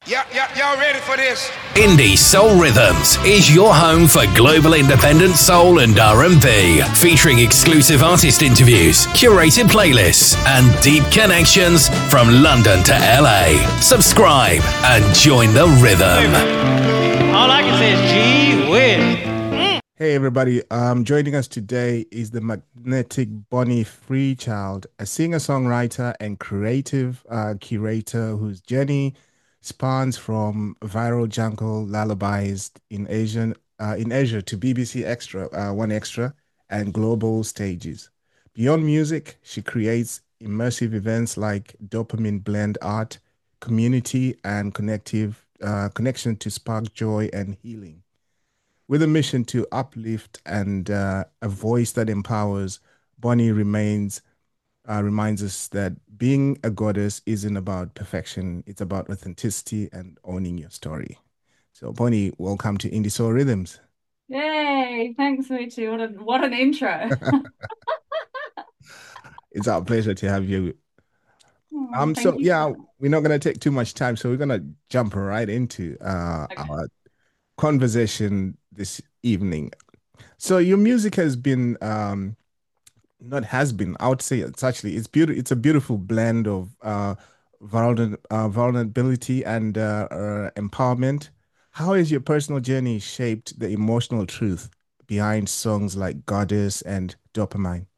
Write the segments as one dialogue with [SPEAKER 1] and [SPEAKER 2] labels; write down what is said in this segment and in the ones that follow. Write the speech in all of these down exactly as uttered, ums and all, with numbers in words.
[SPEAKER 1] Yeah, yeah, y'all ready for this?
[SPEAKER 2] Indie Soul Rhythms is your home for global independent soul and R and B, featuring exclusive artist interviews, curated playlists, and deep connections from London to L A. Subscribe and join the rhythm.
[SPEAKER 3] All I can say is gee whiz.
[SPEAKER 4] Hey everybody, um, joining us today is the magnetic Bonnie Freechild, a singer-songwriter and creative uh, curator whose journey spans from viral jungle lullabies in Asian uh, in Asia to B B C Extra, uh, One Extra, and global stages. Beyond music, she creates immersive events like Dopamine Blend Art, community, and connective uh, connection to spark joy and healing. With a mission to uplift and uh, a voice that empowers, Bonnie remains uh, reminds us that being a goddess isn't about perfection; it's about authenticity and owning your story. So, Bonnie, welcome to Indie Soul Rhythms.
[SPEAKER 5] Yay! Thanks, Michi. What a what an intro.
[SPEAKER 4] It's our pleasure to have you.
[SPEAKER 5] Oh,
[SPEAKER 4] Um,
[SPEAKER 5] thank
[SPEAKER 4] so
[SPEAKER 5] you
[SPEAKER 4] yeah,
[SPEAKER 5] so much.
[SPEAKER 4] we're not gonna take too much time, so we're gonna jump right into uh,
[SPEAKER 5] Okay.
[SPEAKER 4] our conversation this evening. So your music has been um not has been, I would say it's actually it's beautiful. It's a beautiful blend of uh vulner uh, vulnerability and uh, uh empowerment. How has your personal journey shaped the emotional truth behind songs like Goddess and Dopamine?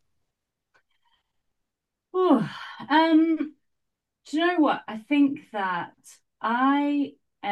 [SPEAKER 5] Oh, um, do you know what? I think that I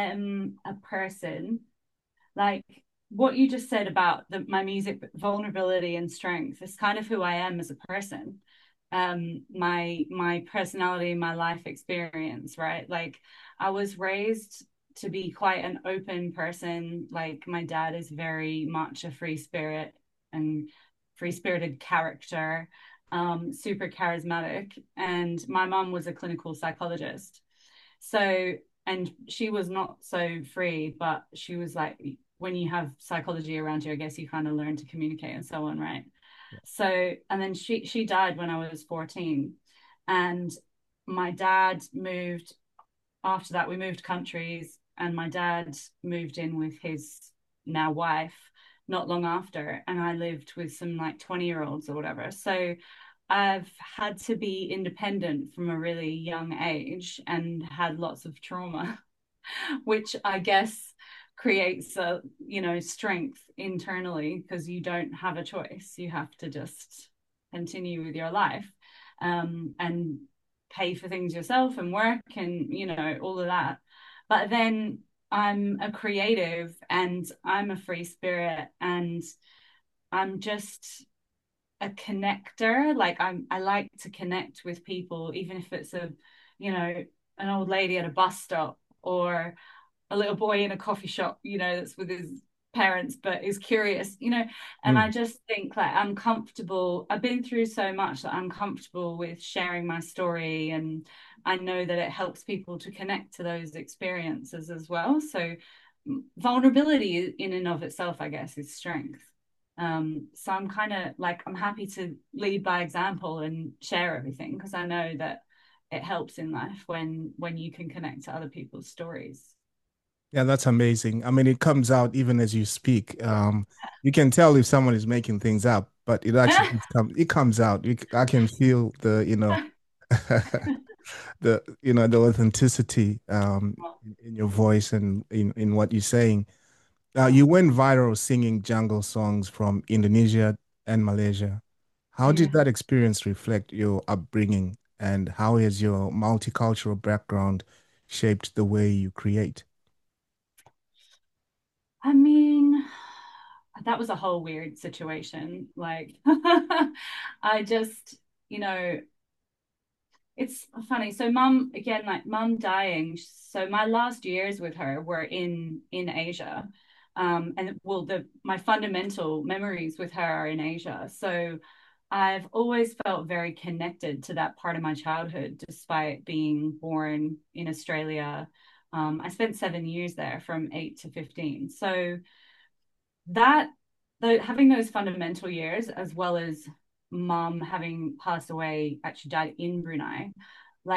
[SPEAKER 5] am a person like what you just said about the, my music vulnerability and strength is kind of who I am as a person. Um, my my personality, my life experience, right? Like I was raised to be quite an open person. Like my dad is very much a free spirit and free spirited character, um, super charismatic. And my mum was a clinical psychologist. So, and she was not so free, but she was like, when you have psychology around you, I guess you kind of learn to communicate and so on, right? So, and then she she died when I was fourteen, and my dad moved after that. We moved countries, and my dad moved in with his now wife not long after, and I lived with some like twenty year olds or whatever. So I've had to be independent from a really young age and had lots of trauma, which I guess creates a, you know, strength internally because you don't have a choice. You have to just continue with your life, um, and pay for things yourself and work and, you know, all of that. But then I'm a creative and I'm a free spirit and I'm just a connector. Like I'm I like to connect with people, even if it's a, you know, an old lady at a bus stop or a little boy in a coffee shop, you know, that's with his parents but is curious, you know. And I
[SPEAKER 4] Mm.
[SPEAKER 5] just think like I'm comfortable. I've been through so much that I'm comfortable with sharing my story, and I know that it helps people to connect to those experiences as well. So vulnerability in and of itself, I guess, is strength. Um, so I'm kind of like I'm happy to lead by example and share everything because I know that it helps in life when when you can connect to other people's stories.
[SPEAKER 4] Yeah, that's amazing. I mean, it comes out even as you speak. Um, you can tell if someone is making things up, but it actually comes it comes out. You, c- I can feel the, you know, the, you know, the authenticity um in, in your voice and in, in what you're saying. Uh, you went viral singing jungle songs from Indonesia and Malaysia. How
[SPEAKER 5] Yeah.
[SPEAKER 4] did that experience reflect your upbringing, and how has your multicultural background shaped the way you create?
[SPEAKER 5] I mean, that was a whole weird situation. Like, I just, you know, it's funny. So, mum, again, like mum dying. So, my last years with her were in in Asia, um, and well, the my fundamental memories with her are in Asia. So, I've always felt very connected to that part of my childhood, despite being born in Australia. Um, I spent seven years there from eight to fifteen. So that though having those fundamental years as well as mum having passed away, actually died in Brunei, like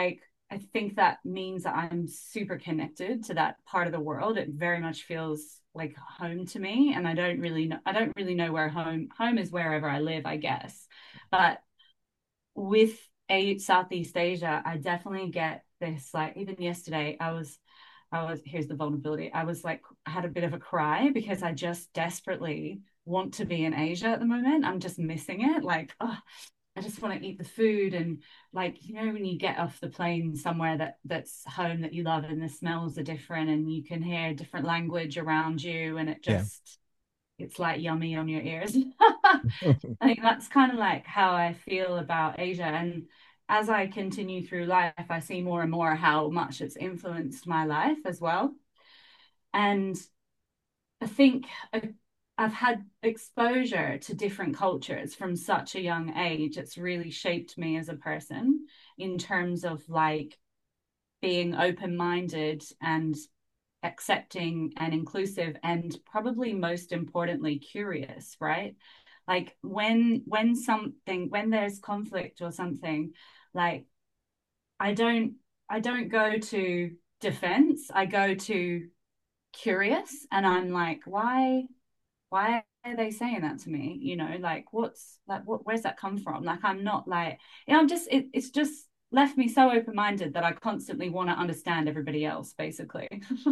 [SPEAKER 5] I think that means that I'm super connected to that part of the world. It very much feels like home to me. And I don't really know, I don't really know where home home is wherever I live, I guess. But with a Southeast Asia, I definitely get this, like even yesterday, I was I was here's the vulnerability. I was like, I had a bit of a cry because I just desperately want to be in Asia at the moment. I'm just missing it. Like, oh, I just want to eat the food, and like, you know, when you get off the plane somewhere that that's home that you love, and the smells are different, and you can hear different language around you, and it
[SPEAKER 4] Yeah.
[SPEAKER 5] just it's like yummy on your ears. I think that's kind of like how I feel about Asia. And as I continue through life, I see more and more how much it's influenced my life as well. And I think I, I've had exposure to different cultures from such a young age. It's really shaped me as a person in terms of like being open-minded and accepting and inclusive, and probably most importantly curious, right? Like when when something when there's conflict or something, like i don't i don't go to defense, I go to curious, and I'm like, why why are they saying that to me, you know, like what's like what where's that come from? Like I'm not like, you know, I'm just it, it's just left me so open-minded that I constantly want to understand everybody else, basically.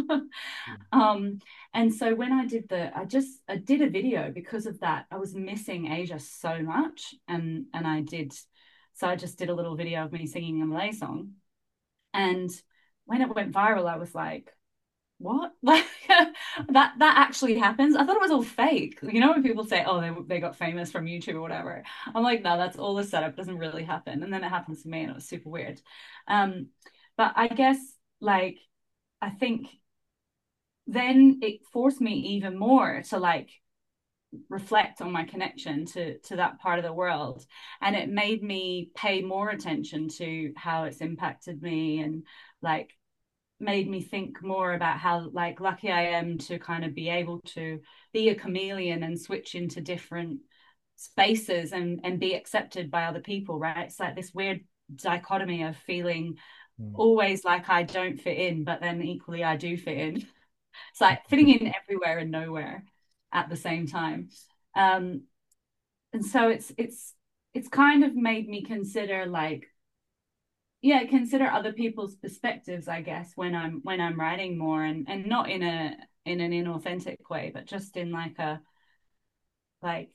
[SPEAKER 5] um and so when I did the I just I did a video because of that. I was missing Asia so much, and and I did so I just did a little video of me singing a Malay song, and when it went viral, I was like, what? Like that that actually happens? I thought it was all fake. You know, when people say, oh, they they got famous from YouTube or whatever. I'm like, no, that's all a setup. It doesn't really happen. And then it happens to me, and it was super weird. Um, but I guess like I think then it forced me even more to like reflect on my connection to to that part of the world, and it made me pay more attention to how it's impacted me, and like made me think more about how like lucky I am to kind of be able to be a chameleon and switch into different spaces and and be accepted by other people, right? It's like this weird dichotomy of feeling
[SPEAKER 4] Mm.
[SPEAKER 5] always like I don't fit in, but then equally I do fit in. It's like fitting in everywhere and nowhere at the same time. Um, and so it's it's it's kind of made me consider like yeah consider other people's perspectives, I guess, when i'm when i'm writing more, and and not in a in an inauthentic way, but just in like a like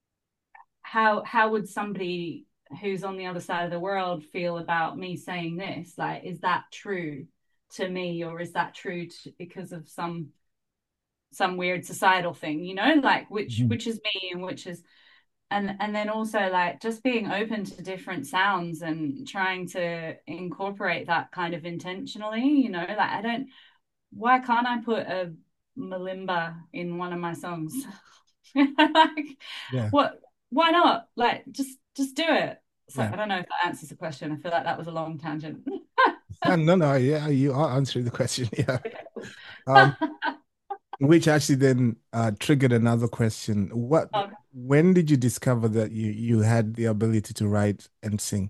[SPEAKER 5] how how would somebody who's on the other side of the world feel about me saying this? Like, is that true to me, or is that true to, because of some some weird societal thing, you know, like which
[SPEAKER 4] Mhm.
[SPEAKER 5] which is me and which is and and then also like just being open to different sounds and trying to incorporate that kind of intentionally, you know, like I don't why can't I put a malimba in one of my songs? Like
[SPEAKER 4] Yeah.
[SPEAKER 5] what why not? Like just just do it. So
[SPEAKER 4] Yeah.
[SPEAKER 5] I don't know if that answers the question. I feel like that was a long tangent.
[SPEAKER 4] Uh, no, no, yeah, you are answering the question. Yeah.
[SPEAKER 5] Okay, cool.
[SPEAKER 4] Um, which actually then uh, triggered another question. What,
[SPEAKER 5] Okay.
[SPEAKER 4] when did you discover that you you had the ability to write and sing?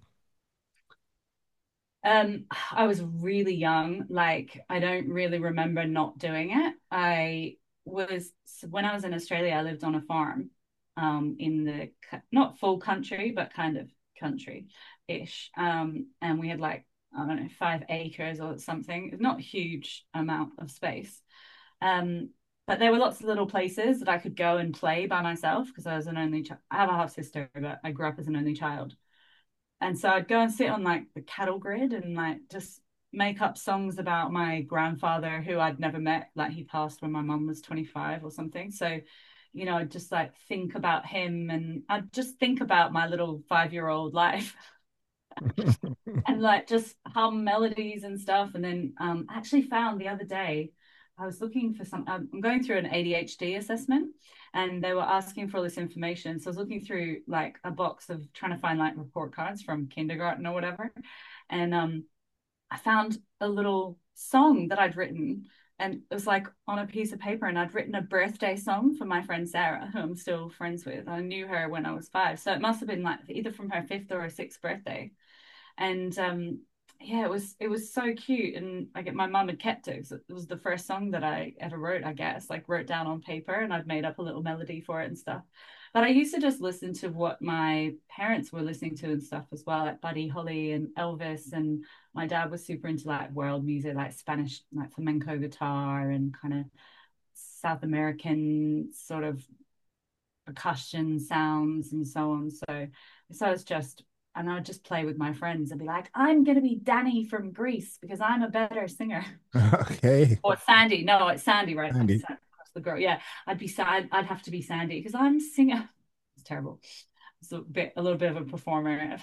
[SPEAKER 5] Um, I was really young. Like, I don't really remember not doing it. I was, when I was in Australia, I lived on a farm, um, in the, not full country, but kind of country-ish. Um, and we had like, I don't know, five acres or something. It's not a huge amount of space. Um, but there were lots of little places that I could go and play by myself because I was an only child. I have a half sister, but I grew up as an only child. And so I'd go and sit on like the cattle grid and like just make up songs about my grandfather who I'd never met. Like he passed when my mum was twenty-five or something. So, you know, I'd just like think about him, and I'd just think about my little five-year-old life and like just hum melodies and stuff. And then um I actually found the other day, I was looking for some, I'm going through an A D H D assessment, and they were asking for all this information. So I was looking through like a box of trying to find like report cards from kindergarten or whatever. And um I found a little song that I'd written, and it was like on a piece of paper, and I'd written a birthday song for my friend Sarah, who I'm still friends with. I knew her when I was five. So it must have been like either from her fifth or her sixth birthday. And um yeah, it was it was so cute, and I get my mum had kept it 'cause it was the first song that I ever wrote, I guess, like wrote down on paper, and I'd made up a little melody for it and stuff. But I used to just listen to what my parents were listening to and stuff as well, like Buddy Holly and Elvis, and my dad was super into like world music, like Spanish, like flamenco guitar and kind of South American sort of percussion sounds and so on. So so it's just and I would just play with my friends and be like, I'm gonna be Danny from Greece because I'm a better singer.
[SPEAKER 4] Okay.
[SPEAKER 5] Or Sandy. No, it's Sandy, right?
[SPEAKER 4] Andy.
[SPEAKER 5] Sandy, that's the girl. Yeah. I'd be sad. I'd have to be Sandy because I'm singer. It's terrible. It's a bit a little bit of a performer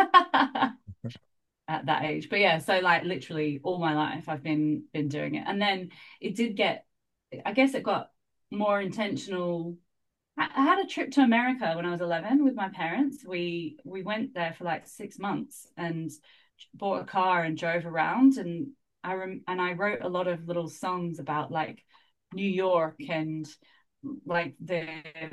[SPEAKER 5] at that age. But yeah, so like literally all my life I've been been doing it. And then it did get I guess it got more intentional. I had a trip to America when I was eleven with my parents. We we went there for like six months and bought a car and drove around. And I rem and I wrote a lot of little songs about like New York and like the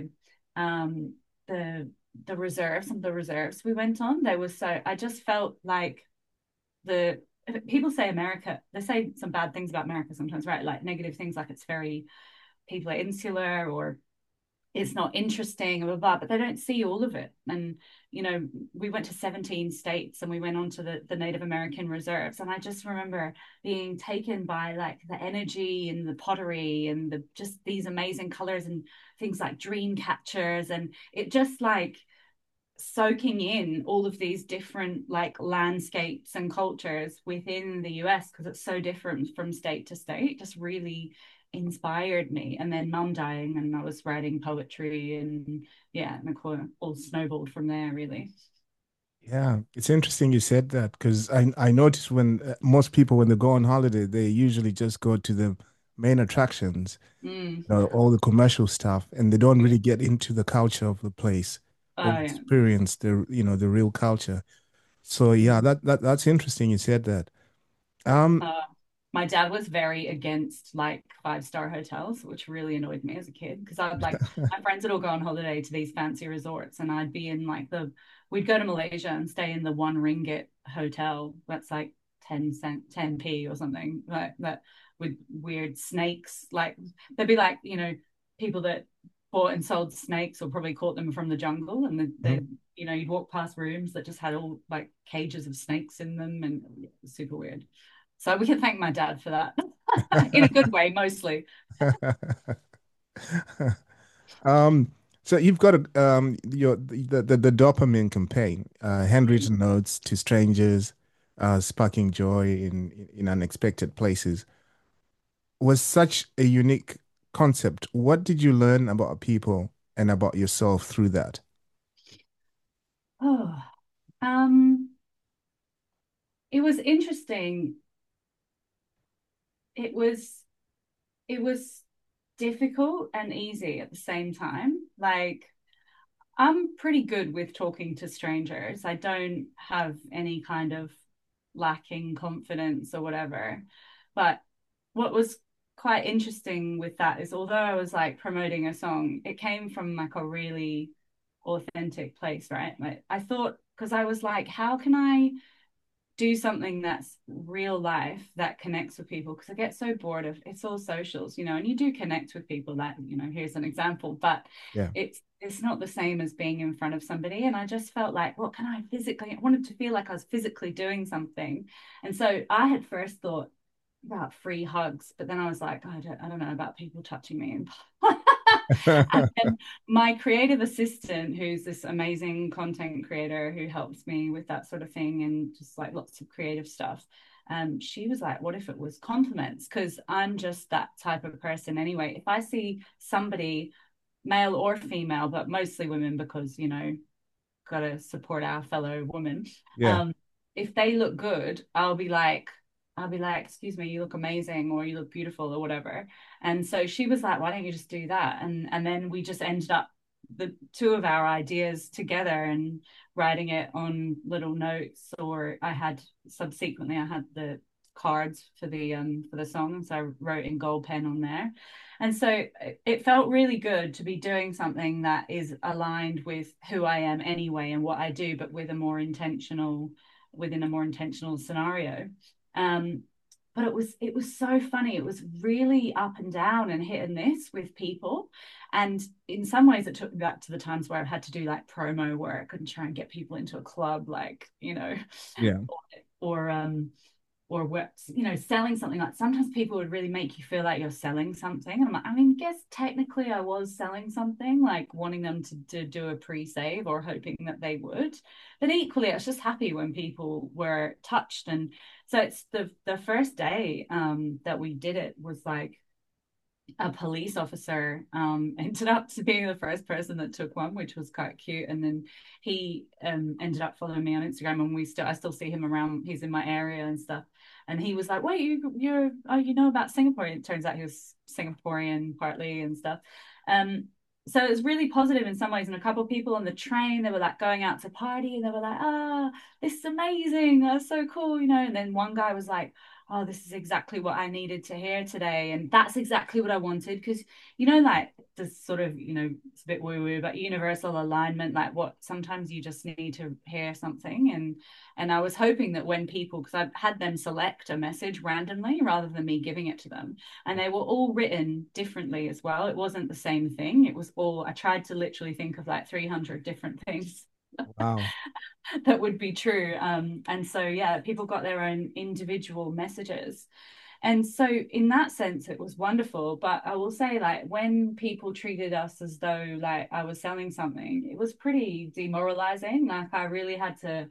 [SPEAKER 5] um the the reserves, some of the reserves we went on. They were so I just felt like the people say America, they say some bad things about America sometimes, right? Like negative things, like it's very people are insular or it's not interesting, blah, blah, blah, but they don't see all of it. And, you know, we went to seventeen states and we went on to the, the Native American reserves. And I just remember being taken by like the energy and the pottery and the just these amazing colors and things like dream catchers. And it just like soaking in all of these different like landscapes and cultures within the U S because it's so different from state to state just really inspired me. And then mum dying and I was writing poetry and yeah, and it all snowballed from there really.
[SPEAKER 4] Yeah, it's interesting you said that because I I noticed when uh, most people when they go on holiday, they usually just go to the main attractions,
[SPEAKER 5] Mm.
[SPEAKER 4] you know, all the commercial stuff, and they don't really get into the culture of the place or
[SPEAKER 5] Oh yeah.
[SPEAKER 4] experience the, you know, the real culture. So yeah, that that that's interesting you said that. Um,
[SPEAKER 5] Uh, my dad was very against like five star hotels, which really annoyed me as a kid because I would like my friends would all go on holiday to these fancy resorts and I'd be in like the we'd go to Malaysia and stay in the one ringgit hotel that's like ten cent ten p or something like that with weird snakes. Like there'd be like, you know, people that bought and sold snakes or probably caught them from the jungle and the,
[SPEAKER 4] mhm.
[SPEAKER 5] the you know, you'd walk past rooms that just had all like cages of snakes in them and it was super weird. So we can thank my dad for that in a good way, mostly.
[SPEAKER 4] Um, so you've got a, um your the, the the dopamine campaign, uh, handwritten notes to strangers, uh, sparking joy in in unexpected places, was such a unique concept. What did you learn about people and about yourself through that?
[SPEAKER 5] Oh, um, it was interesting. It was it was difficult and easy at the same time. Like I'm pretty good with talking to strangers. I don't have any kind of lacking confidence or whatever. But what was quite interesting with that is although I was like promoting a song, it came from like a really authentic place, right? Like I thought, because I was like, how can I do something that's real life that connects with people? Because I get so bored of it's all socials, you know, and you do connect with people that, you know, here's an example, but
[SPEAKER 4] Yeah.
[SPEAKER 5] it's it's not the same as being in front of somebody. And I just felt like, what can I physically, I wanted to feel like I was physically doing something. And so I had first thought about free hugs, but then I was like, oh, I don't, I don't know about people touching me. And and then my creative assistant, who's this amazing content creator who helps me with that sort of thing and just like lots of creative stuff, um, she was like, what if it was compliments? Because I'm just that type of person anyway. If I see somebody, male or female, but mostly women, because, you know, got to support our fellow women.
[SPEAKER 4] Yeah.
[SPEAKER 5] Um, if they look good, I'll be like, I'll be like, excuse me, you look amazing or you look beautiful or whatever. And so she was like, why don't you just do that? And and then we just ended up the two of our ideas together and writing it on little notes, or I had subsequently I had the cards for the um for the song. So I wrote in gold pen on there. And so it felt really good to be doing something that is aligned with who I am anyway and what I do, but with a more intentional within a more intentional scenario. Um, but it was it was so funny. It was really up and down and hit and miss with people. And in some ways it took me back to the times where I've had to do like promo work and try and get people into a club, like, you know,
[SPEAKER 4] Yeah.
[SPEAKER 5] or, or um or what, you know, selling something. Like sometimes people would really make you feel like you're selling something. And I'm like, I mean, guess technically I was selling something, like wanting them to, to do a pre-save or hoping that they would. But equally, I was just happy when people were touched. And so it's the the first day um, that we did it was like a police officer um, ended up to being the first person that took one, which was quite cute. And then he um, ended up following me on Instagram, and we still I still see him around. He's in my area and stuff. And he was like, "Wait, you you're oh you know about Singapore?" It turns out he was Singaporean partly and stuff. Um, so it was really positive in some ways. And a couple of people on the train, they were like going out to party, and they were like, "Ah, this is amazing! That's so cool," you know. And then one guy was like, "Oh, this is exactly what I needed to hear today." And that's exactly what I wanted. Because, you know, like this sort of, you know, it's a bit woo woo, but universal alignment, like what sometimes you just need to hear something. And, and I was hoping that when people, because I had them select a message randomly rather than me giving it to them, and they were all written differently as well. It wasn't the same thing. It was all, I tried to literally think of like three hundred different things
[SPEAKER 4] Wow.
[SPEAKER 5] that would be true. Um, and so, yeah, people got their own individual messages. And so, in that sense, it was wonderful. But I will say, like, when people treated us as though, like, I was selling something, it was pretty demoralizing. Like, I really had to,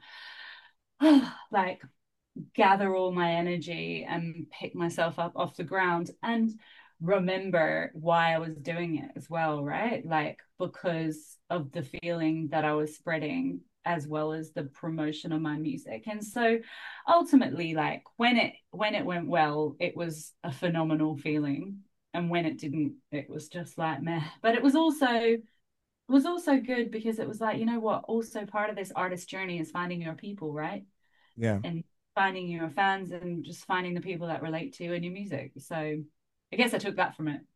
[SPEAKER 5] like, gather all my energy and pick myself up off the ground and remember why I was doing it as well, right? Like because of the feeling that I was spreading as well as the promotion of my music. And so ultimately, like when it when it went well, it was a phenomenal feeling. And when it didn't, it was just like meh. But it was also it was also good because it was like, you know what, also part of this artist journey is finding your people, right?
[SPEAKER 4] Yeah.
[SPEAKER 5] And finding your fans and just finding the people that relate to you and your music. So I guess I took that from it.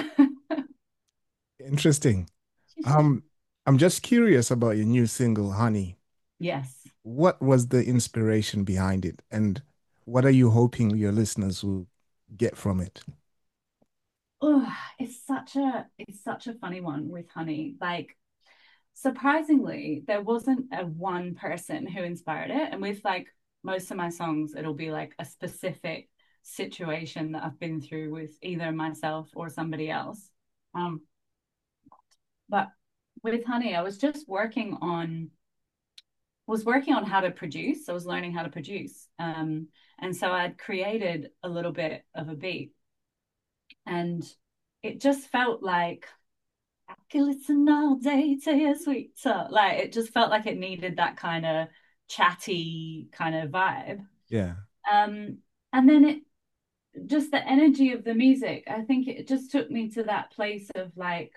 [SPEAKER 4] Interesting. Um, I'm just curious about your new single, Honey.
[SPEAKER 5] Yes.
[SPEAKER 4] What was the inspiration behind it, and what are you hoping your listeners will get from it?
[SPEAKER 5] Oh, it's such a it's such a funny one with Honey. Like surprisingly, there wasn't a one person who inspired it. And with like most of my songs, it'll be like a specific situation that I've been through with either myself or somebody else. Um, but with Honey, I was just working on was working on how to produce. I was learning how to produce. Um, and so I'd created a little bit of a beat. And it just felt like I could listen all day to your sweet talk. Like it just felt like it needed that kind of chatty kind of vibe.
[SPEAKER 4] Yeah.
[SPEAKER 5] Um, and then it just the energy of the music, I think it just took me to that place of like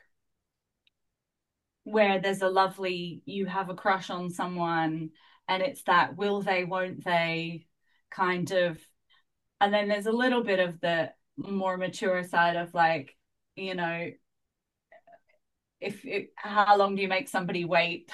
[SPEAKER 5] where there's a lovely, you have a crush on someone and it's that will they, won't they kind of, and then there's a little bit of the more mature side of like, you know, if it, how long do you make somebody wait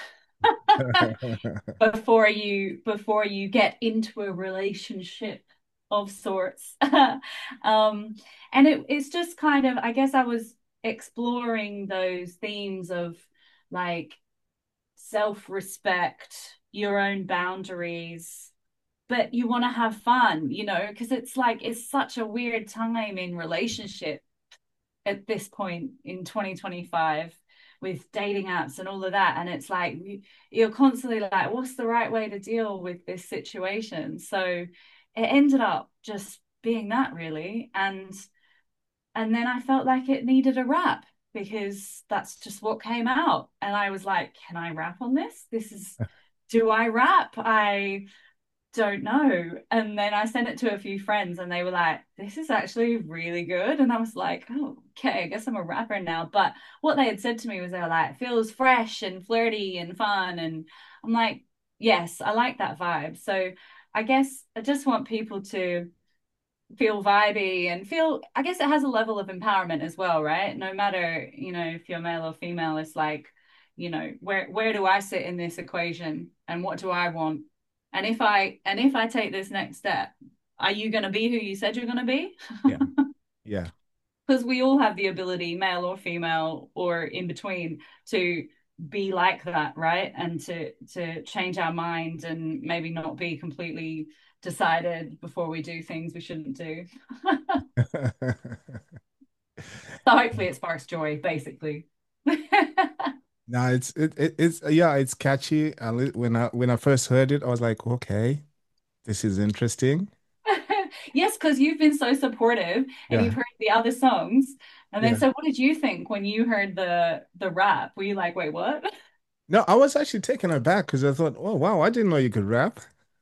[SPEAKER 5] before you before you get into a relationship of sorts. um and it, it's just kind of, I guess I was exploring those themes of like self-respect, your own boundaries, but you want to have fun, you know, because it's like it's such a weird time in relationship at this point in twenty twenty-five with dating apps and all of that. And it's like you're constantly like, what's the right way to deal with this situation? So it ended up just being that really. And and then I felt like it needed a rap because that's just what came out. And I was like, can I rap on this? This is, do I rap? I don't know. And then I sent it to a few friends and they were like, this is actually really good. And I was like, oh, okay, I guess I'm a rapper now. But what they had said to me was they were like, it feels fresh and flirty and fun. And I'm like, yes, I like that vibe. So I guess I just want people to feel vibey and feel, I guess it has a level of empowerment as well, right? No matter, you know, if you're male or female, it's like, you know, where where do I sit in this equation and what do I want? And if I and if I take this next step, are you going to be who you said you're going to be?
[SPEAKER 4] Yeah. Yeah.
[SPEAKER 5] Because we all have the ability, male or female or in between, to be like that, right? And to to change our mind and maybe not be completely decided before we do things we shouldn't do. So hopefully it sparks joy, basically.
[SPEAKER 4] No, it's it, it it's yeah, it's catchy. I li- when I when I first heard it, I was like, okay, this is interesting.
[SPEAKER 5] Yes, because you've been so supportive and you've
[SPEAKER 4] Yeah.
[SPEAKER 5] heard the other songs. And then
[SPEAKER 4] Yeah.
[SPEAKER 5] so what did you think when you heard the the rap? Were you like, wait, what?
[SPEAKER 4] No, I was actually taken aback because I thought, oh wow, I didn't know you could rap.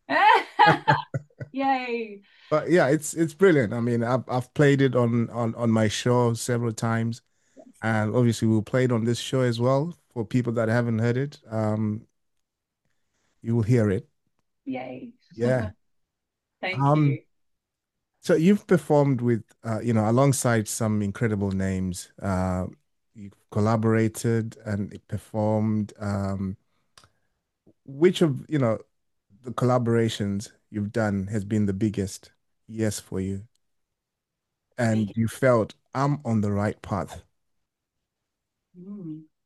[SPEAKER 5] Yay.
[SPEAKER 4] But yeah, it's it's brilliant. I mean, I've I've played it on on on my show several times, and obviously we'll play it on this show as well for people that haven't heard it. Um, you will hear it.
[SPEAKER 5] Yay.
[SPEAKER 4] Yeah.
[SPEAKER 5] Thank
[SPEAKER 4] Um,
[SPEAKER 5] you.
[SPEAKER 4] so you've performed with uh, you know, alongside some incredible names. Uh, you've collaborated and performed. Um, which of, you know, the collaborations you've done has been the biggest yes for you? And
[SPEAKER 5] Big.
[SPEAKER 4] you felt I'm on the right path.
[SPEAKER 5] Mm.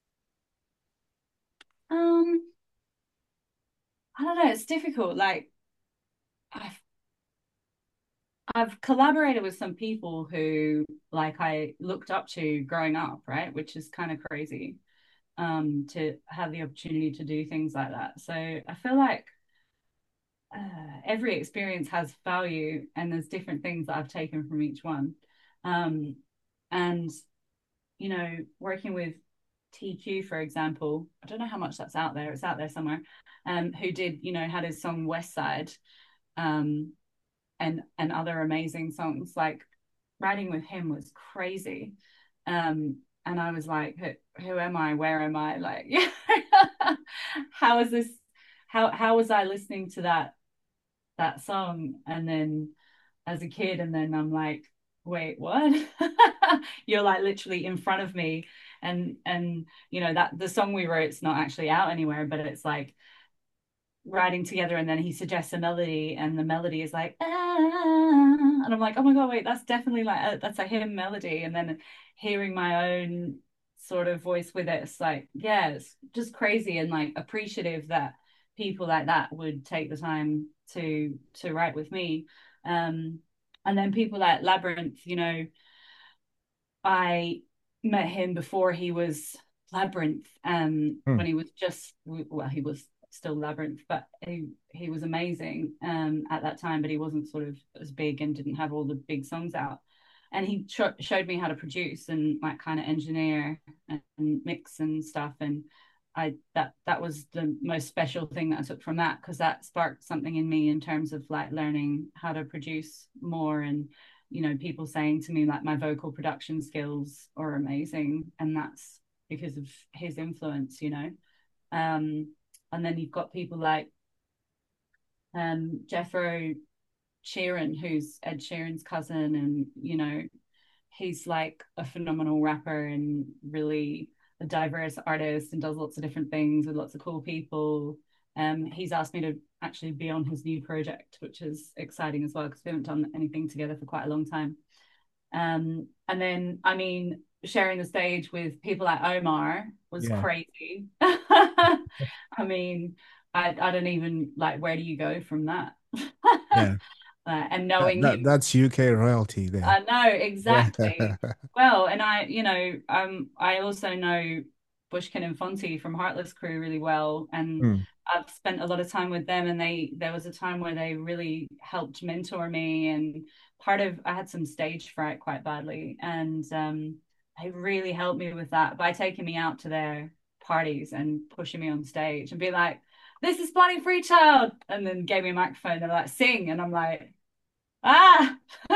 [SPEAKER 5] Um, I don't know, it's difficult. Like I've I've collaborated with some people who like I looked up to growing up, right? Which is kind of crazy um to have the opportunity to do things like that. So I feel like uh, every experience has value and there's different things that I've taken from each one. Um and you know, working with T Q, for example, I don't know how much that's out there, it's out there somewhere, um, who did, you know, had his song West Side, um, and and other amazing songs. Like writing with him was crazy. Um, and I was like, who, who am I? Where am I? Like, yeah, how is this? How how was I listening to that that song? And then as a kid, and then I'm like, wait, what? You're like literally in front of me, and and you know that the song we wrote is not actually out anywhere, but it's like writing together, and then he suggests a melody, and the melody is like, ah, and I'm like, oh my god, wait, that's definitely like a, that's a hymn melody, and then hearing my own sort of voice with it, it's like, yeah, it's just crazy and like appreciative that people like that would take the time to to write with me. Um, and then people like Labyrinth, you know, I met him before he was Labyrinth, um,
[SPEAKER 4] Hmm.
[SPEAKER 5] when he was just well, he was still Labyrinth, but he he was amazing um at that time, but he wasn't sort of as big and didn't have all the big songs out. And he sh- showed me how to produce and like kind of engineer and, and mix and stuff. And I that that was the most special thing that I took from that, because that sparked something in me in terms of like learning how to produce more. And you know, people saying to me like my vocal production skills are amazing, and that's because of his influence, you know. Um, and then you've got people like um, Jethro Sheeran, who's Ed Sheeran's cousin, and you know, he's like a phenomenal rapper and really a diverse artist and does lots of different things with lots of cool people. Um, he's asked me to actually be on his new project, which is exciting as well because we haven't done anything together for quite a long time. Um, and then, I mean, sharing the stage with people like Omar was
[SPEAKER 4] Yeah.
[SPEAKER 5] crazy. I mean, I I don't even like where do you go from that?
[SPEAKER 4] Yeah.
[SPEAKER 5] Uh, and
[SPEAKER 4] That,
[SPEAKER 5] knowing
[SPEAKER 4] that
[SPEAKER 5] him,
[SPEAKER 4] that's U K royalty there.
[SPEAKER 5] I know
[SPEAKER 4] Yeah.
[SPEAKER 5] exactly. Well, and I, you know, um, I also know Bushkin and Fonty from Heartless Crew really well, and
[SPEAKER 4] Hmm.
[SPEAKER 5] I've spent a lot of time with them. And they, there was a time where they really helped mentor me. And part of, I had some stage fright quite badly, and um, they really helped me with that by taking me out to their parties and pushing me on stage and be like, "This is Bonnie Freechild," and then gave me a microphone. They're like, "Sing," and I'm like, ah.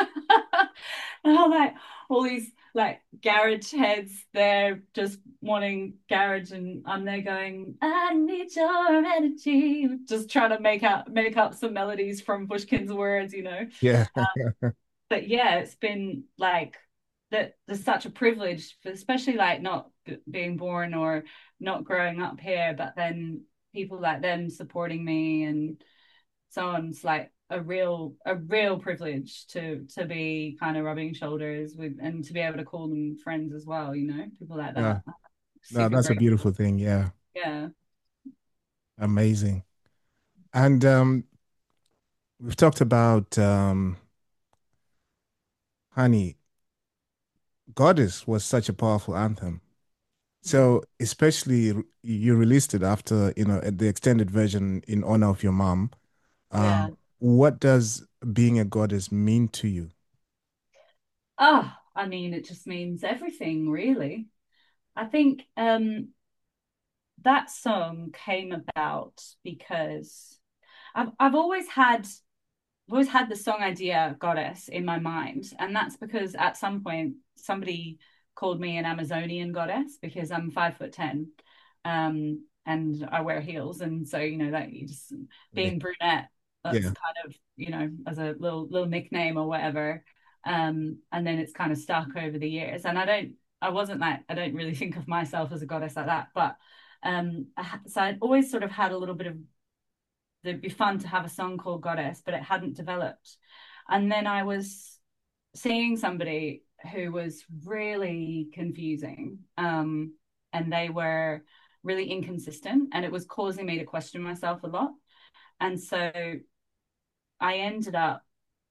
[SPEAKER 5] And I'm like all these like garage heads there just wanting garage, and I'm there going, I need your energy, just trying to make out make up some melodies from Bushkin's words, you know.
[SPEAKER 4] Yeah.
[SPEAKER 5] But yeah, it's been like that there's such a privilege, especially like not being born or not growing up here, but then people like them supporting me and so on. It's like a real a real privilege to to be kind of rubbing shoulders with and to be able to call them friends as well, you know, people like
[SPEAKER 4] Yeah.
[SPEAKER 5] that.
[SPEAKER 4] No,
[SPEAKER 5] Super
[SPEAKER 4] that's a
[SPEAKER 5] great.
[SPEAKER 4] beautiful thing. Yeah.
[SPEAKER 5] Yeah.
[SPEAKER 4] Amazing. And um, we've talked about um, Honey. Goddess was such a powerful anthem.
[SPEAKER 5] Mm.
[SPEAKER 4] So, especially r- you released it after, you know, the extended version in honor of your mom.
[SPEAKER 5] Yeah.
[SPEAKER 4] Um, what does being a goddess mean to you?
[SPEAKER 5] Oh, I mean, it just means everything, really. I think um that song came about because I've I've always had I've always had the song idea goddess in my mind, and that's because at some point somebody called me an Amazonian goddess because I'm five foot ten, um, and I wear heels, and so you know that you just
[SPEAKER 4] Yeah.
[SPEAKER 5] being brunette, that's
[SPEAKER 4] Yeah.
[SPEAKER 5] kind of you know as a little little nickname or whatever, um, and then it's kind of stuck over the years, and I don't I wasn't like I don't really think of myself as a goddess like that, but um, I, so I'd always sort of had a little bit of it'd be fun to have a song called Goddess, but it hadn't developed. And then I was seeing somebody who was really confusing. Um, and they were really inconsistent, and it was causing me to question myself a lot. And so I ended up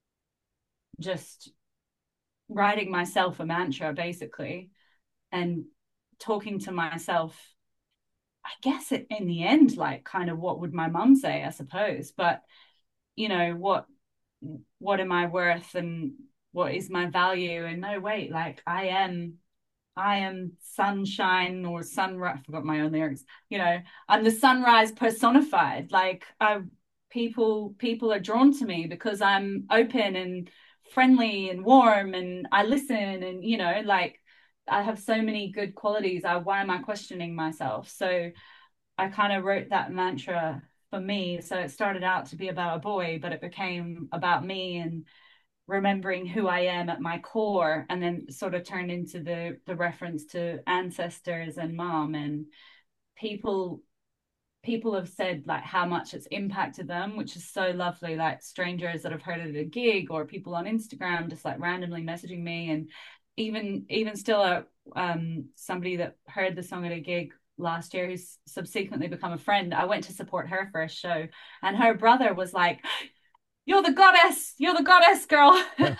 [SPEAKER 5] just writing myself a mantra basically and talking to myself. I guess it in the end, like kind of what would my mum say, I suppose. But you know, what what am I worth and what is my value? And no, wait, like I am, I am sunshine or sunrise. I forgot my own lyrics. You know, I'm the sunrise personified. Like I, people, people are drawn to me because I'm open and friendly and warm, and I listen, and you know, like I have so many good qualities. I, why am I questioning myself? So I kind of wrote that mantra for me. So it started out to be about a boy, but it became about me and remembering who I am at my core, and then sort of turned into the the reference to ancestors and mom and people people have said like how much it's impacted them, which is so lovely. Like strangers that have heard it at a gig or people on Instagram just like randomly messaging me, and even even still a um somebody that heard the song at a gig last year who's subsequently become a friend. I went to support her for a show, and her brother was like, you're the goddess, you're the goddess girl.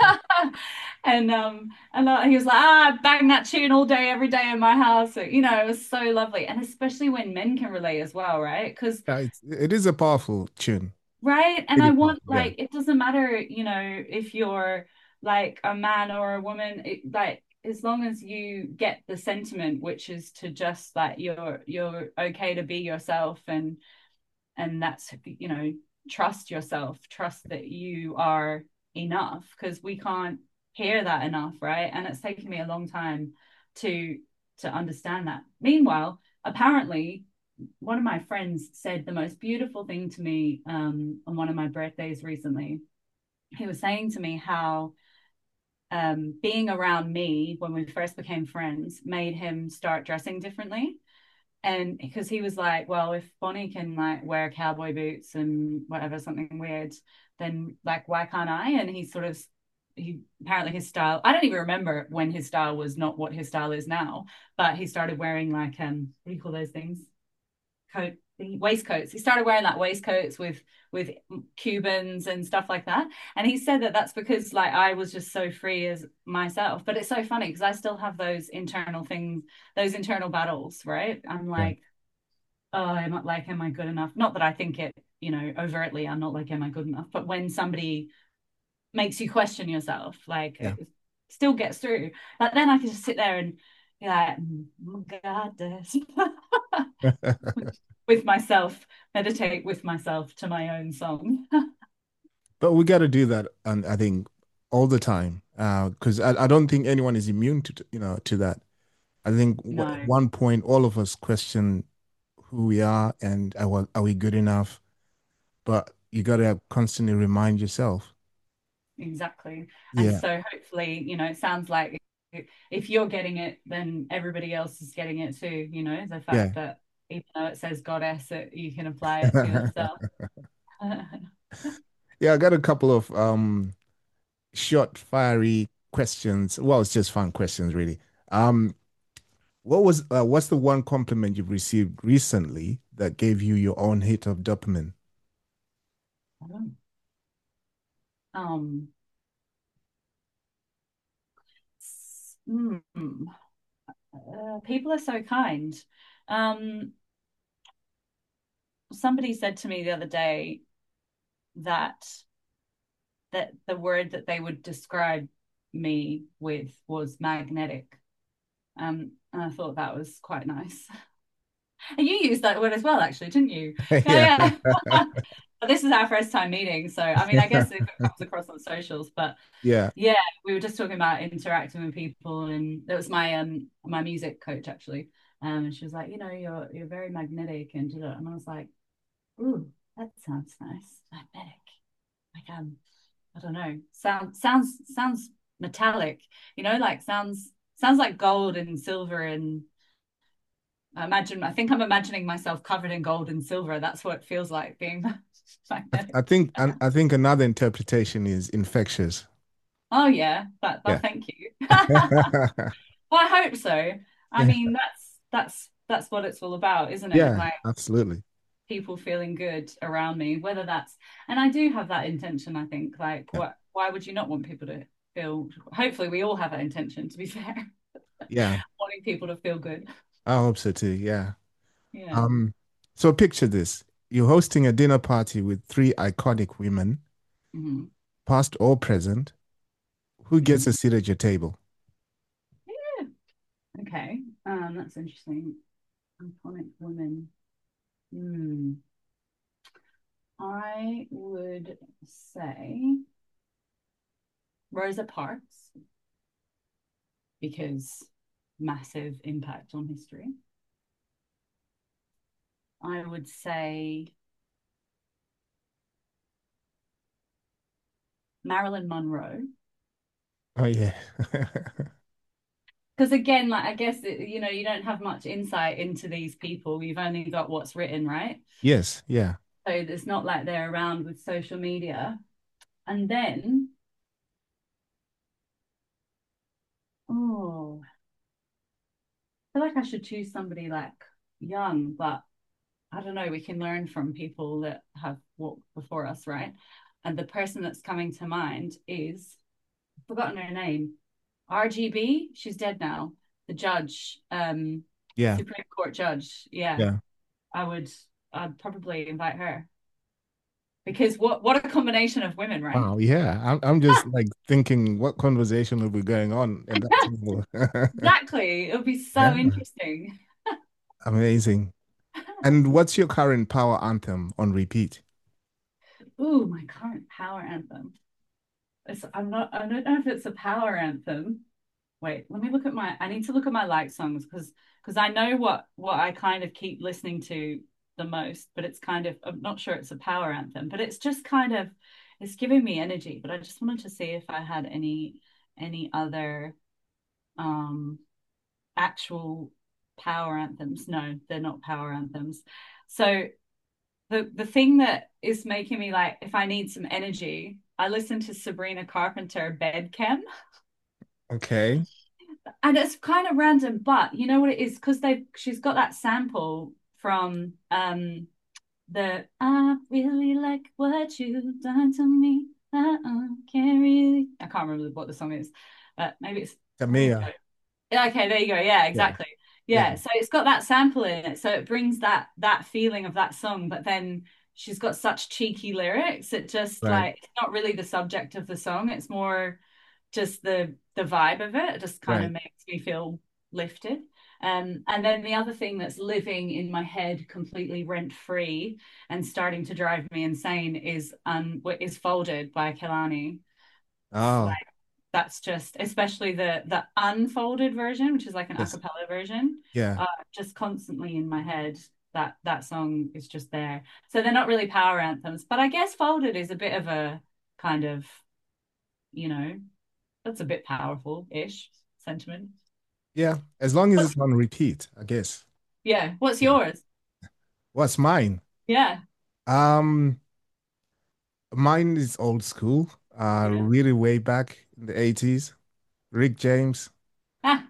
[SPEAKER 5] and um and uh, he was like, ah, bang that tune all day every day in my house. So, you know, it was so lovely, and especially when men can relate as well, right? Because
[SPEAKER 4] Yeah, it's, it is a powerful tune.
[SPEAKER 5] right, and I
[SPEAKER 4] Really
[SPEAKER 5] want
[SPEAKER 4] powerful. Yeah.
[SPEAKER 5] like it doesn't matter, you know, if you're like a man or a woman, it, like as long as you get the sentiment, which is to just like you're you're okay to be yourself, and and that's you know trust yourself, trust that you are enough, because we can't hear that enough, right? And it's taken me a long time to to understand that. Meanwhile, apparently one of my friends said the most beautiful thing to me um, on one of my birthdays recently. He was saying to me how um, being around me when we first became friends made him start dressing differently, and because he was like, well, if Bonnie can like wear cowboy boots and whatever, something weird, then like why can't I? And he sort of he apparently his style, I don't even remember when his style was not what his style is now, but he started wearing like um what do you call those things, coat waistcoats. He started wearing like waistcoats with with Cubans and stuff like that. And he said that that's because like I was just so free as myself. But it's so funny because I still have those internal things, those internal battles, right? I'm
[SPEAKER 4] Yeah.
[SPEAKER 5] like, oh, I'm not like, am I good enough? Not that I think it, you know, overtly, I'm not like, am I good enough? But when somebody makes you question yourself, like
[SPEAKER 4] Yeah.
[SPEAKER 5] it still gets through. But then I can just sit there and be like, oh, God, this. with myself, meditate with myself to my own song.
[SPEAKER 4] But we got to do that, and I think all the time, uh, because I, I don't think anyone is immune to, you know, to that. I think w at
[SPEAKER 5] No,
[SPEAKER 4] one point all of us question who we are and are, we- are we good enough? But you got to constantly remind yourself.
[SPEAKER 5] exactly. And
[SPEAKER 4] Yeah.
[SPEAKER 5] so hopefully, you know, it sounds like if you're getting it, then everybody else is getting it too. You know, the
[SPEAKER 4] Yeah.
[SPEAKER 5] fact that even though it says goddess, it, you can apply it to yourself.
[SPEAKER 4] Yeah, I got a couple of um short, fiery questions. Well, it's just fun questions, really. Um, what was uh, what's the one compliment you've received recently that gave you your own hit of dopamine?
[SPEAKER 5] Um, s- mm, uh, People are so kind. Um, somebody said to me the other day that that the word that they would describe me with was magnetic. Um, and I thought that was quite nice. And you used that word as well, actually, didn't you?
[SPEAKER 4] Yeah.
[SPEAKER 5] Yeah, yeah. But this is our first time meeting, so I mean, I guess if it comes across on socials, but
[SPEAKER 4] Yeah.
[SPEAKER 5] yeah, we were just talking about interacting with people, and it was my um my music coach actually, um, and she was like, you know, you're you're very magnetic, and and I was like, ooh, that sounds nice, magnetic, like um, I don't know, sound sounds sounds metallic, you know, like sounds sounds like gold and silver and I imagine, I think I'm imagining myself covered in gold and silver. That's what it feels like being
[SPEAKER 4] I,
[SPEAKER 5] magnetic.
[SPEAKER 4] I think and I think another interpretation is infectious.
[SPEAKER 5] Oh yeah, but well,
[SPEAKER 4] Yeah.
[SPEAKER 5] thank you. Well, I hope so. I
[SPEAKER 4] Yeah.
[SPEAKER 5] mean, that's that's that's what it's all about, isn't it?
[SPEAKER 4] Yeah,
[SPEAKER 5] Like
[SPEAKER 4] absolutely.
[SPEAKER 5] people feeling good around me, whether that's, and I do have that intention, I think. Like,
[SPEAKER 4] Yeah.
[SPEAKER 5] what, why would you not want people to feel, hopefully we all have that intention, to be fair,
[SPEAKER 4] Yeah.
[SPEAKER 5] wanting people to feel good.
[SPEAKER 4] I hope so too. Yeah.
[SPEAKER 5] Yeah.
[SPEAKER 4] Um, so picture this. You're hosting a dinner party with three iconic women,
[SPEAKER 5] Hmm.
[SPEAKER 4] past or present. Who gets
[SPEAKER 5] Hmm.
[SPEAKER 4] a seat at your table?
[SPEAKER 5] Yeah. Okay. Um, that's interesting. Iconic women. Hmm. I would say Rosa Parks because massive impact on history. I would say Marilyn Monroe
[SPEAKER 4] Oh yeah.
[SPEAKER 5] because again, like I guess it, you know you don't have much insight into these people. You've only got what's written, right?
[SPEAKER 4] Yes, yeah.
[SPEAKER 5] So it's not like they're around with social media. And then, oh, I feel like I should choose somebody like young, but I don't know, we can learn from people that have walked before us, right? And the person that's coming to mind is, I've forgotten her name, R G B. She's dead now. The judge, um,
[SPEAKER 4] Yeah,
[SPEAKER 5] Supreme Court judge. Yeah,
[SPEAKER 4] yeah.
[SPEAKER 5] I would, I'd probably invite her because what what a combination of women, right?
[SPEAKER 4] Wow, yeah. I'm I'm just like thinking what conversation will be going on in that table.
[SPEAKER 5] Exactly. It would be so
[SPEAKER 4] Yeah,
[SPEAKER 5] interesting.
[SPEAKER 4] amazing. And what's your current power anthem on repeat?
[SPEAKER 5] Ooh, my current power anthem. It's, I'm not, I don't know if it's a power anthem. Wait, let me look at my, I need to look at my like songs because because I know what what I kind of keep listening to the most, but it's kind of, I'm not sure it's a power anthem, but it's just kind of it's giving me energy. But I just wanted to see if I had any any other um actual power anthems. No, they're not power anthems. So the the thing that is making me like if I need some energy, I listen to Sabrina Carpenter Bedchem.
[SPEAKER 4] Okay.
[SPEAKER 5] And it's kind of random, but you know what it is? Because they've she's got that sample from um the I really like what you've done to me. Uh-uh, can't really I can't remember what the song is, but maybe it's there you go.
[SPEAKER 4] Tamia.
[SPEAKER 5] Yeah, okay, there you go. Yeah,
[SPEAKER 4] Yeah,
[SPEAKER 5] exactly.
[SPEAKER 4] yeah.
[SPEAKER 5] Yeah, so it's got that sample in it, so it brings that that feeling of that song, but then she's got such cheeky lyrics. It just
[SPEAKER 4] Right,
[SPEAKER 5] like it's not really the subject of the song. It's more just the the vibe of it. It just kind of
[SPEAKER 4] right.
[SPEAKER 5] makes me feel lifted. Um, and then the other thing that's living in my head completely rent free and starting to drive me insane is um is Folded by Kelani.
[SPEAKER 4] Oh,
[SPEAKER 5] Like that's just especially the the unfolded version, which is like an a
[SPEAKER 4] yes.
[SPEAKER 5] cappella version,
[SPEAKER 4] Yeah.
[SPEAKER 5] uh, just constantly in my head. That that song is just there. So they're not really power anthems, but I guess Folded is a bit of a kind of, you know, that's a bit powerful-ish sentiment.
[SPEAKER 4] Yeah. As long as
[SPEAKER 5] What's
[SPEAKER 4] it's on repeat, I guess.
[SPEAKER 5] yeah, what's
[SPEAKER 4] Yeah.
[SPEAKER 5] yours?
[SPEAKER 4] What's mine?
[SPEAKER 5] Yeah.
[SPEAKER 4] Um, Mine is old school, uh,
[SPEAKER 5] Yeah.
[SPEAKER 4] really way back in the eighties. Rick James.
[SPEAKER 5] Ah,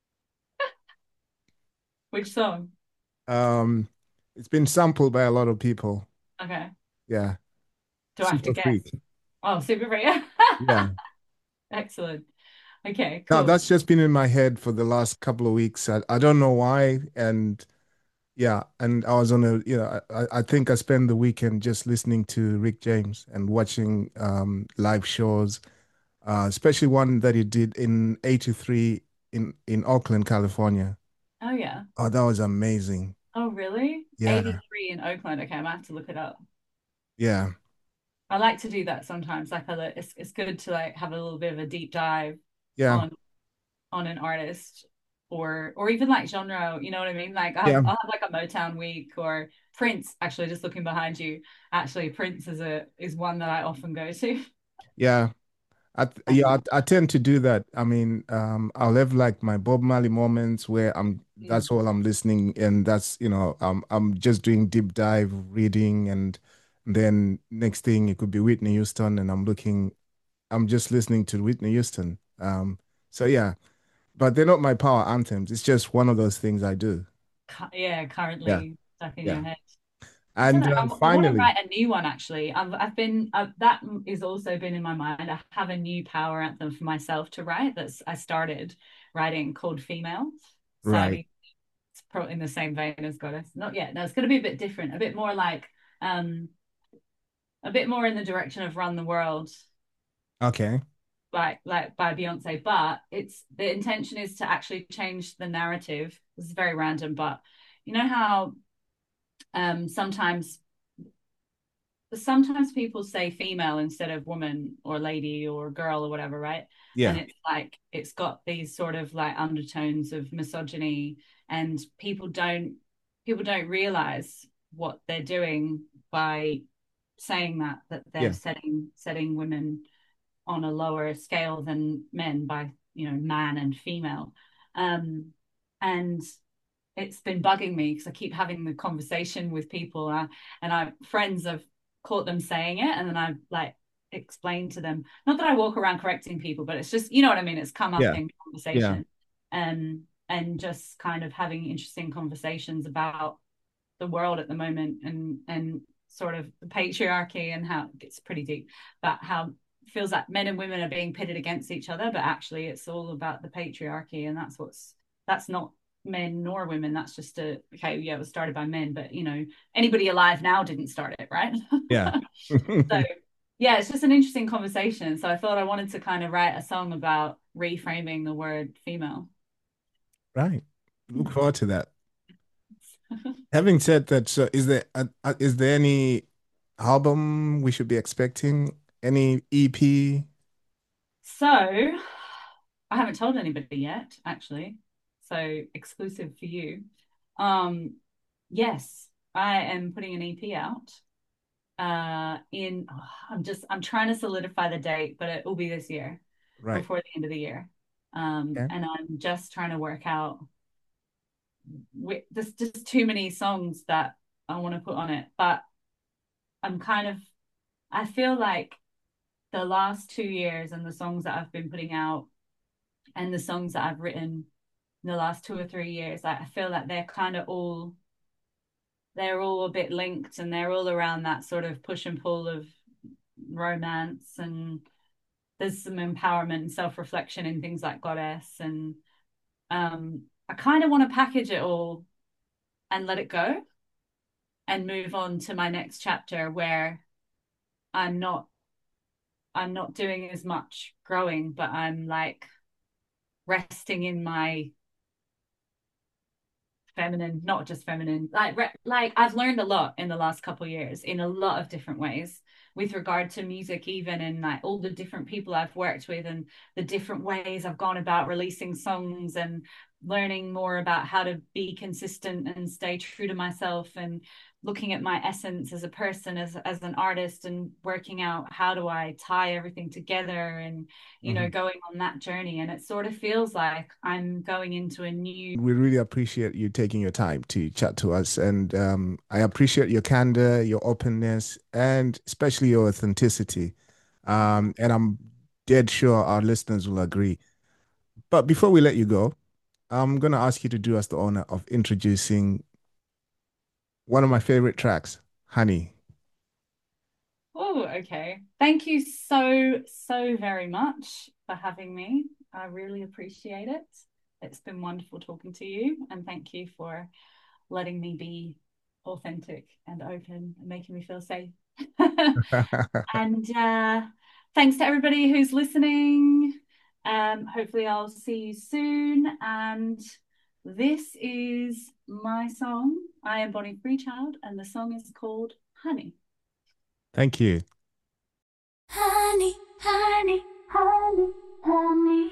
[SPEAKER 5] which song?
[SPEAKER 4] Um, it's been sampled by a lot of people.
[SPEAKER 5] Okay.
[SPEAKER 4] Yeah.
[SPEAKER 5] Do I have to
[SPEAKER 4] Super
[SPEAKER 5] guess?
[SPEAKER 4] Freak.
[SPEAKER 5] Oh, Super Mario.
[SPEAKER 4] Yeah.
[SPEAKER 5] Excellent. Okay,
[SPEAKER 4] Now
[SPEAKER 5] cool.
[SPEAKER 4] that's just been in my head for the last couple of weeks. I, I don't know why. And yeah, and I was on a, you know, I, I think I spent the weekend just listening to Rick James and watching um live shows, uh, especially one that he did in eighty-three in in Oakland, California.
[SPEAKER 5] Oh yeah.
[SPEAKER 4] Oh, that was amazing.
[SPEAKER 5] Oh really?
[SPEAKER 4] Yeah.
[SPEAKER 5] eighty-three in Oakland. Okay, I might have to look it up.
[SPEAKER 4] Yeah.
[SPEAKER 5] I like to do that sometimes. Like I, li- it's it's good to like have a little bit of a deep dive
[SPEAKER 4] Yeah.
[SPEAKER 5] on on an artist or or even like genre, you know what I mean? Like I'll,
[SPEAKER 4] Yeah.
[SPEAKER 5] I'll have like a Motown week or Prince, actually just looking behind you. Actually, Prince is a is one that I often go to.
[SPEAKER 4] Yeah. I th- yeah, I, I tend to do that. I mean, um, I'll have like my Bob Marley moments where I'm
[SPEAKER 5] Mm.
[SPEAKER 4] that's all I'm listening, and that's you know, I'm I'm just doing deep dive reading, and then next thing it could be Whitney Houston, and I'm looking, I'm just listening to Whitney Houston. Um, so yeah, but they're not my power anthems. It's just one of those things I do.
[SPEAKER 5] Cu- Yeah,
[SPEAKER 4] Yeah,
[SPEAKER 5] currently stuck in your
[SPEAKER 4] yeah.
[SPEAKER 5] head. I don't
[SPEAKER 4] And
[SPEAKER 5] know.
[SPEAKER 4] uh,
[SPEAKER 5] I, I want to
[SPEAKER 4] finally,
[SPEAKER 5] write a new one actually. I've I've been uh, that is also been in my mind. I have a new power anthem for myself to write. That's I started writing called Female. So I
[SPEAKER 4] right.
[SPEAKER 5] mean, it's probably in the same vein as Goddess. Not yet. No, it's going to be a bit different. A bit more like um a bit more in the direction of Run the World,
[SPEAKER 4] Okay.
[SPEAKER 5] like like by Beyonce. But it's the intention is to actually change the narrative. This is very random, but you know how um sometimes sometimes people say female instead of woman or lady or girl or whatever, right? And
[SPEAKER 4] Yeah.
[SPEAKER 5] it's like it's got these sort of like undertones of misogyny, and people don't people don't realize what they're doing by saying that that they're
[SPEAKER 4] Yeah.
[SPEAKER 5] setting setting women on a lower scale than men by, you know, man and female. Um, and it's been bugging me because I keep having the conversation with people, uh, and I friends have caught them saying it, and then I've like explained to them. Not that I walk around correcting people, but it's just, you know what I mean. It's come up
[SPEAKER 4] Yeah.
[SPEAKER 5] in
[SPEAKER 4] Yeah.
[SPEAKER 5] conversation, and and just kind of having interesting conversations about the world at the moment, and and sort of the patriarchy and how it gets pretty deep, but how it feels like men and women are being pitted against each other, but actually it's all about the patriarchy, and that's what's that's not men nor women. That's just a okay, yeah, it was started by men, but you know, anybody alive now didn't start it, right?
[SPEAKER 4] Yeah.
[SPEAKER 5] So yeah, it's just an interesting conversation. So I thought I wanted to kind of write a song about reframing the word female.
[SPEAKER 4] Right. Look forward to that. Having said that, so is there uh, uh, is there any album we should be expecting? Any E P?
[SPEAKER 5] So I haven't told anybody yet, actually. So exclusive for you. Um, yes, I am putting an E P out. Uh, in oh, I'm just I'm trying to solidify the date, but it will be this year,
[SPEAKER 4] Right.
[SPEAKER 5] before the end of the year. Um,
[SPEAKER 4] Okay.
[SPEAKER 5] and I'm just trying to work out. There's just too many songs that I want to put on it, but I'm kind of I feel like the last two years and the songs that I've been putting out and the songs that I've written in the last two or three years, like I feel like they're kind of all they're all a bit linked, and they're all around that sort of push and pull of romance, and there's some empowerment and self-reflection in things like Goddess, and um I kind of want to package it all and let it go and move on to my next chapter where I'm not I'm not doing as much growing, but I'm like resting in my feminine, not just feminine. Like like I've learned a lot in the last couple of years in a lot of different ways with regard to music, even, and like all the different people I've worked with and the different ways I've gone about releasing songs and learning more about how to be consistent and stay true to myself, and looking at my essence as a person, as as an artist, and working out how do I tie everything together, and you mm-hmm. know, going on that journey. And it sort of feels like I'm going into a new.
[SPEAKER 4] We really appreciate you taking your time to chat to us, and um, I appreciate your candor, your openness, and especially your authenticity. Um, and I'm dead sure our listeners will agree. But before we let you go, I'm going to ask you to do us the honor of introducing one of my favorite tracks, Honey.
[SPEAKER 5] Oh, okay. Thank you so, so very much for having me. I really appreciate it. It's been wonderful talking to you, and thank you for letting me be authentic and open and making me feel safe. And uh, thanks to everybody who's listening. Um, hopefully I'll see you soon. And this is my song. I am Bonnie Freechild, and the song is called Honey.
[SPEAKER 4] Thank you.
[SPEAKER 6] Honey, honey, honey, honey.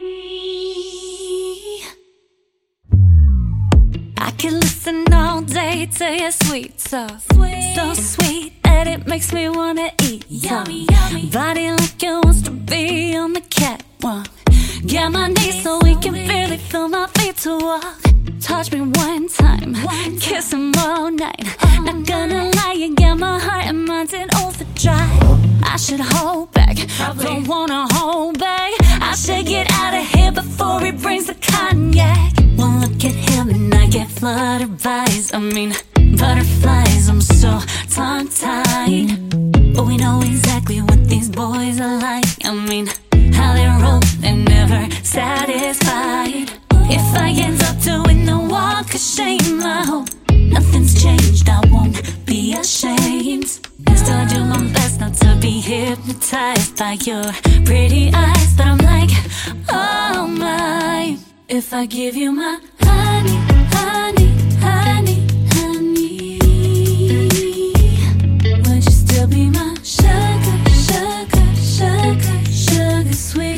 [SPEAKER 6] I can listen all day to your sweet talk. Sweet. So sweet that it makes me wanna eat. Yummy, yummy. Body like it wants to be on the catwalk. Get my knees so we can really feel my feet to walk. Touch me one time, kiss him all night. Not gonna lie, you get my heart and mind in overdrive. I should hold back, don't wanna hold back. I should get out of here before he brings the cognac. One look at him and I get fluttered by his, I mean, butterflies. I'm so tongue-tied, but we know exactly what these boys are like. I mean, how they roll, they're never satisfied. If I end up doing the walk of shame, I hope nothing's changed, I won't be ashamed. Still I do my best not to be hypnotized by your pretty eyes. But I'm like, oh my, if I give you my honey, honey, honey, honey, would you still be my sugar, sugar, sugar, sugar sweet?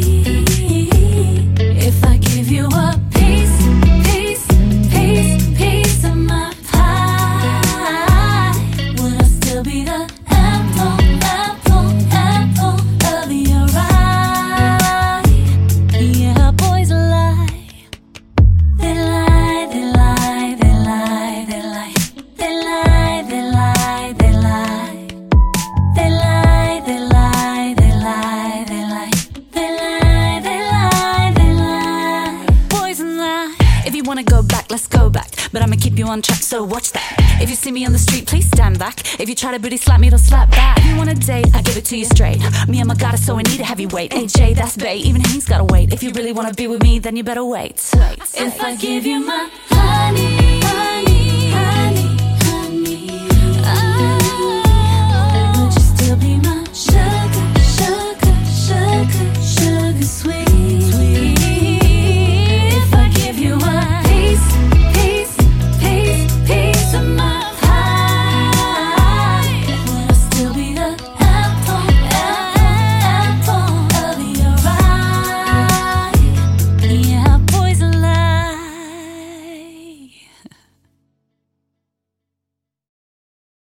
[SPEAKER 6] If I give you a piece, piece, piece, piece of my pie, would I still be the apple, apple, apple of your eye? Yeah, boys lie. They lie, they lie, they lie, they lie. They lie, they lie, they lie. They lie, they lie, they lie, they lie. They lie, they lie, they lie. Poison lie. If you wanna go back, let's go back. But I'ma keep you on track, so watch that. If you see me on the street, please stand back. If you try to booty slap me, don't slap back. If you wanna date, I give it to you straight. Me and my goddess, so I need a heavyweight. A J, that's bait, even he's gotta wait. If you really wanna be with me, then you better wait. If I give you my honey,